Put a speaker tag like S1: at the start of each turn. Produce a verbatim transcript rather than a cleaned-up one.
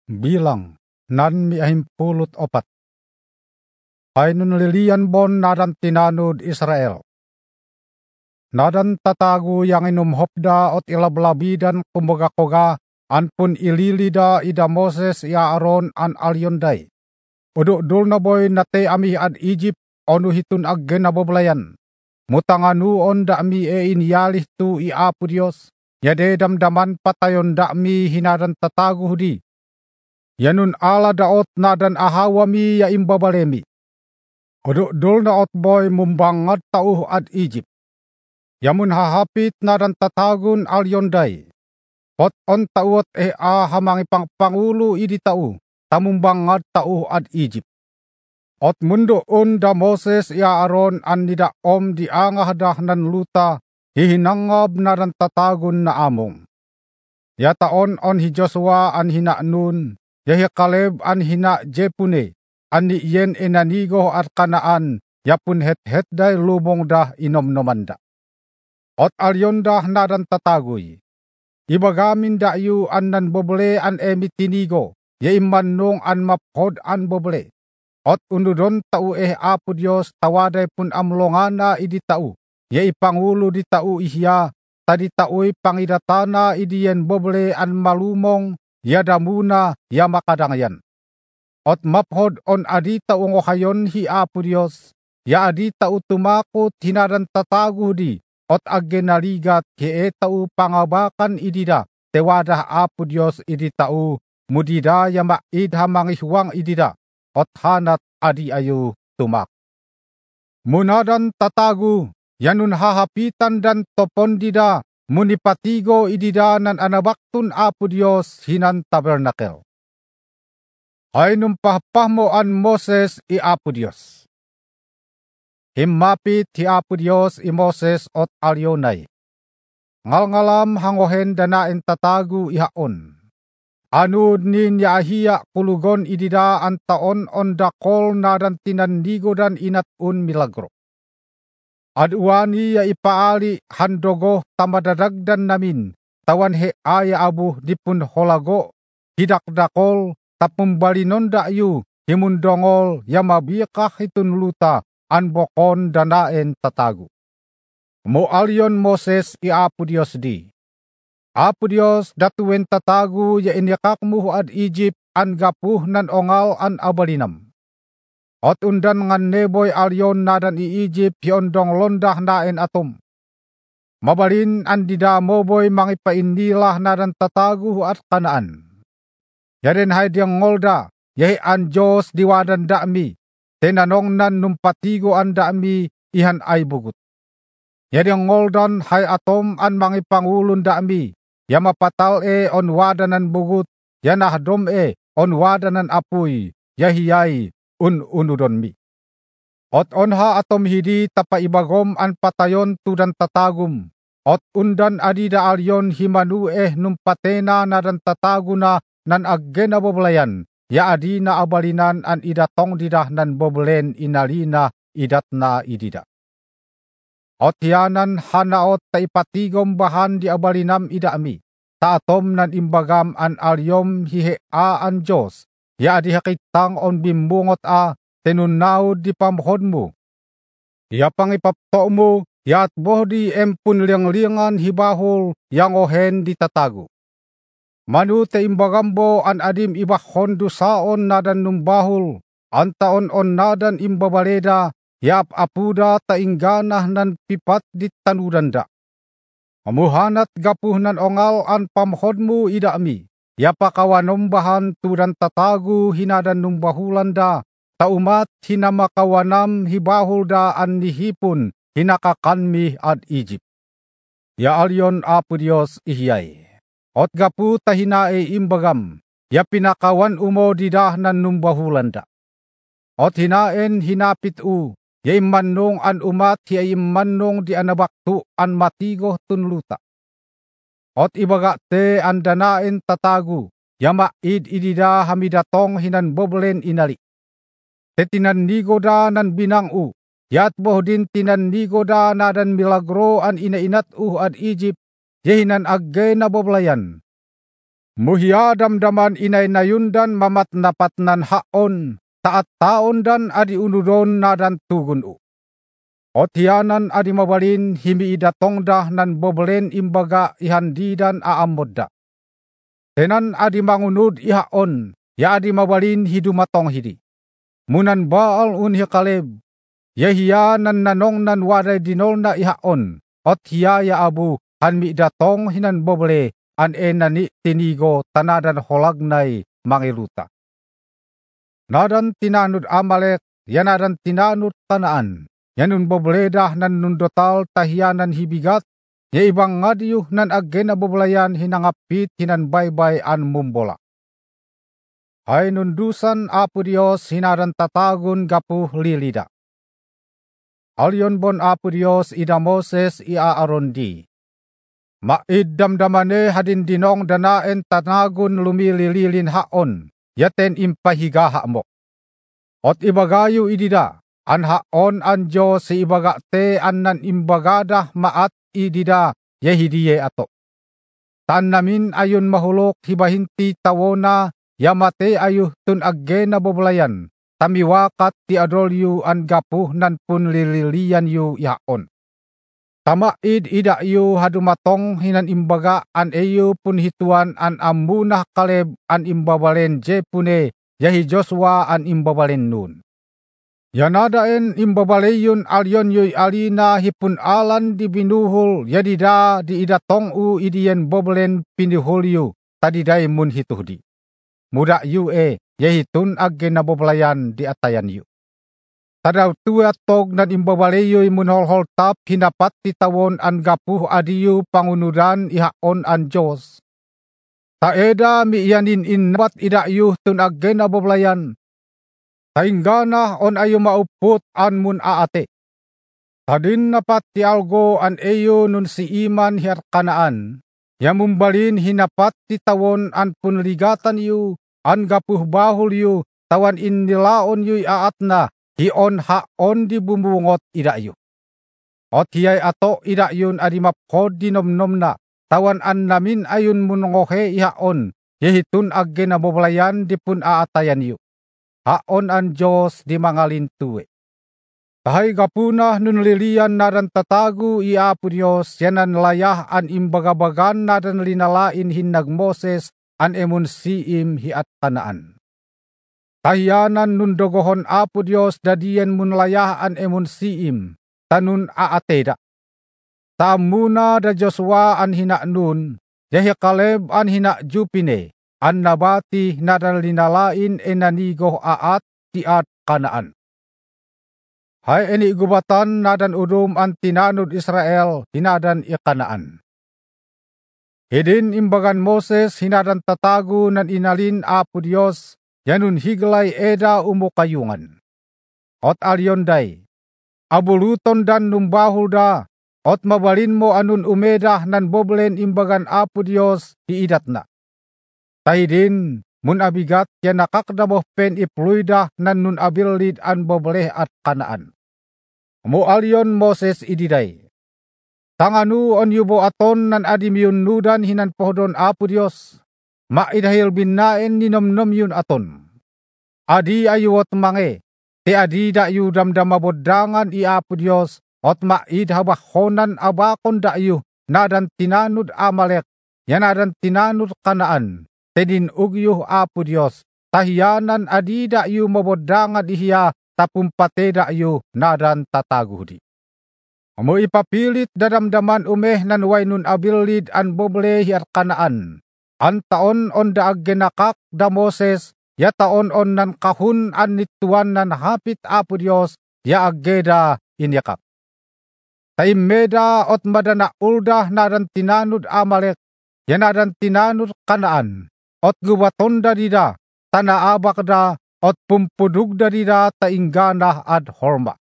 S1: Bilang nan miahimpulot opat. Ay nun lilian bon nadan tinanud Israel. Nadan tatagu yang inumhopda ot ilablabidan kumbaga-koga anpun ililida ida Moses ya Aaron an alyonday. Uduk-dul na boy nate ami ad Egypt onu hitun aggen na boblayan. Mutanganu on da mi e inyalih tu iapu Dios. Yade damdaman patayon da mi hinadan tatagu hudi. Yanun ala daot nadan ahawami ya imbabalemi. Uduk-dul na ot boy mumbangat tauh ad Egypt. Yamun hahapit nadan tatagun alyonday. Pot on tauot e a hamangi pang pangulo idi tau. Tamumbangat tauh ad Egypt. Ot mundo un da Moses ya Aaron an nida om di angahdah nan luta. Hihinangab nadan tatagun na among. Ya taon on hi Joshua an hina Nun. Yahi Kaleb an hina Jepune. An ni yen enanigo at Kanaan. Yapun het-het day lumong dah inom-nomanda. Ot alyondah nadan tataguy. Ibagamin da yu an nan boble an emitinigo. Ya imanong an maphod an boble. Ot unudon tau eh apu Dios tawaday pun amlongana idi tau. Ya ipangulo di tau ihya. Tadi tau'y pangidatana idiyen boble an malumong. Ya damuna ya makadangyan. Ot maphod on adi tau ngohayon hi apu Dios. Ya adi tau tumakot hinadan tatagu di. Ot aggenaligat hi tau pangabakan idida. Tewadah apu Dios idi tau. Mudida ya maid hamangihuang idida. Ot hanat adi ayu tumak. Munadan tatagu. Yanun hahapitan dan topon dida. Munipatigo idida nan anabaktun apu Dios hinan tabernakel. Ay numpahpahmo an Moses i apu Dios. Himmapit hi apu Dios i Moses ot alyonay. Ngal-ngalam hangohen danaen tatagu ihaon. Anud nin yahiya kulugon idida an taon on dakol nadan tinandigo dan inat un milagro. Aduani ya ipaali handogo tamadadagdan namin. Tawan he aya abu dipun holago. Hidak dakol tapumbalinon da'yu. Himundongol ya mabikah hitun luta. Anbokon danaen tatagu. Mo alyon Moses i apu Dios di. Apu Dios datuwen tatagu ya inyakakmu ad Egypt an gapuh nan ongal an abalinam. Ot undan ngan neboy alyon nadan i Egypt hiondong londah naen atom. Mabalin an dida moboy mangipainilah nadan tatagu at Kanaan. Yaden hay diang ngolda yahi an Diyos diwadan dami. Tenanong nan numpatigo an dami ihan ay bugut. Yaden ngoldan hay atom an mangipangulun dami. Yamapatal e on wadanan bugut. Yanahdom e on wadanan apuy. Yahiyay un unudon mi. Ot onha atom hidi tapaibagom an patayon tudan tatagum. Ot undan adida alyon himanu eh numpatena nadan tataguna nan aggena boblayan. Ya adina abalinan an idatong didah nan boblen inalina idatna idida. Ot yanan hanaot taipatigom bahan di abalinam idami. Taatom nan imbagam an alyom hihe a an Diyos. Ya adi hakitang on bimbungot a tenunaw di pamhodmo. Ya pangipapto mo, ya at bohdi empun liang-liangan hibahol yang ohen di tatago. Manu te imbagambo an adim ibahon dusaon nadan numbahol. Antaon on nadan imbabaleda, ya apuda taingganah nan pipat di tanudanda. Amuhanat gapuh nan ongal an pamhodmo idami. Ya pakawanom bahan tudan tatagu hinadan numbahulanda. Taumat hinamakawanam hibahulda an nihipun hinakakanmi ad Egypt. Ya alyon apu Dios ihyay. Ot gapu tahinae imbagam. Ya pinakawan umo didah nan numbahulanda. Ot hinaen hinapit u. Ya imanong an umat ya imanong di anabaktu an matigo tunluta. Ot ibaga te an danaen tatagu. Ya maid idida hamidatong hinan boblen inali. Tetinan nigoda nan binang u. Yat bohdin tinan nigoda nadan milagro an inainat u ad Egypt. Yehinan agge na boblayan. Muhia damdaman inay nayundan mamat napatnan haon, taat taon dan adi unudon na dan tugun u. Otianan adi mabalin himi idatong dah nan boblen imbaga ihandidan aamodda. Tenan adi mangunud ihaon, ya adi mabalin hidumatong hidi. Munan baal un hikaleb, yahia nan nanong nan waday dinol na ihaon, ot hiya ya abu han mi datong hinan boble an enani tinigo tanadan holagnay mangiluta. Nadan tinanud Amalek, yanadan tinanud Kanaan, yanun bobledah nan nundotal tahiyanan hibigat, ya ibang ngadiyuh nan agena boblayan hinangapit hinan baybay an mumbola. Hay nundusan Apo Dios hinadan tatagun gapuh lilida. Alyon bon Apo Dios ida Moses ia Aaron di. Maid damdamane hadin dinong danaen tanagun lumilililin haon, yaten impahigaha mo. Ot ibagayu idida, an haon an Diyos si ibaga te an nan imbagadah maat idida yehidiye ato. Tan namin ayun mahulok hibahinti tawona, yamate ayuh tun agena boblayan, tamiwakat ti adolyu an gapuh nan pun lililian yu yaon. Tamaid ida yu hadumatong hinan imbaga an eyu pun hituan an amunah Kaleb an imbabalen je pune yahi Joshua an imbabalen nun. Yanadaen imbabaleyun alyon yuy alina hipun alan di binuhul yadida di idatong u idiyen boblen pinuhul yu tadiday mun hituhdi. Muda yu e yahitun agge na boblayan di atayan yu. Tadaw tuwa tog nan imbabaleyoy munholhol tap hinapat ti tawon an gapuh adiyu pangunudan ihaon an Diyos. Taeda mi iyanin inbat idayuh tun agge na boblayan. Tainggana on ayo mauput an mun aate. Tadin napat ti algo an eyo nun si iman hiar Kanaan. Yamumbalin hinapat ti tawon an punligatan yu, an gapuh bahul yu, tawan inilaon yu'y aatna. Hion haon di bumbungot idayu. Ot hiyay ato idayun adi maphod di nomnom na, tawan an namin ayun munongohe ihaon, yehitun agge na boblayan di pun aatayan yu. Haon an Diyos di mangalintuwe. Tahay gapuna nun lilian nadan tatagu i Apo Diyos, yanan layah an imbagabagan nadan linalain hinag Moses an emun siim hiat Kanaan. Tahiyanan nun dogohon Apo Diyos dadiyen mun layaan emun siim, tanun aateda. Tamuna da Joshua an hina nun, yahi Kaleb an hina Jupine, an nabati nadan linalain enanigoh aat tiat Kanaan. Hay eni gubatan nadan udum an tinanud Israel hinadan i Kanaan. Hidin imbagan Moses hinadan tatagu nan inalin Apo Diyos, yanun higlay eda umukayungan. Ot alyonday, abuluton dan numbahul da, ot mabalin mo anun umedah nan boblen imbagan Apo Diyos hiidat na. Tahidin, mun abigat yan nakakdaboh pen ipluydah nan nun abilid an bobleh at Kanaan. Mo alyon Moses ididay. Tanganu on yubo aton nan adimyun nudan hinan pohdon Apo Diyos. Maidahil binaen ni nomnom yun aton. Adi ayuot mange, te adi da yu damdam mabodangan i Apo Diyos, ot maid habahonan abakon da yu, nadan tinanud Amalek, yan nadan tinanud Kanaan, te din ugyuh Apo Diyos, tahiyanan adi da yu mabodangan ihiya, tapumpate da yu, nadan tatagudi. Mo ipapilit dadamdaman umeh nan waynun abilid an boble hiar Kanaan. An taon on da aggenakak da Moses, ya taon on nan kahun an nituan nan hapit Apo Diyos, ya aggeda inyakak. Taimeda ot madana uldah nadan tinanud Amalek, ya nadan tinanud Kanaan, ot gubaton da dida, tanaabak da, ot pumpudug da dida tainggana ad horma.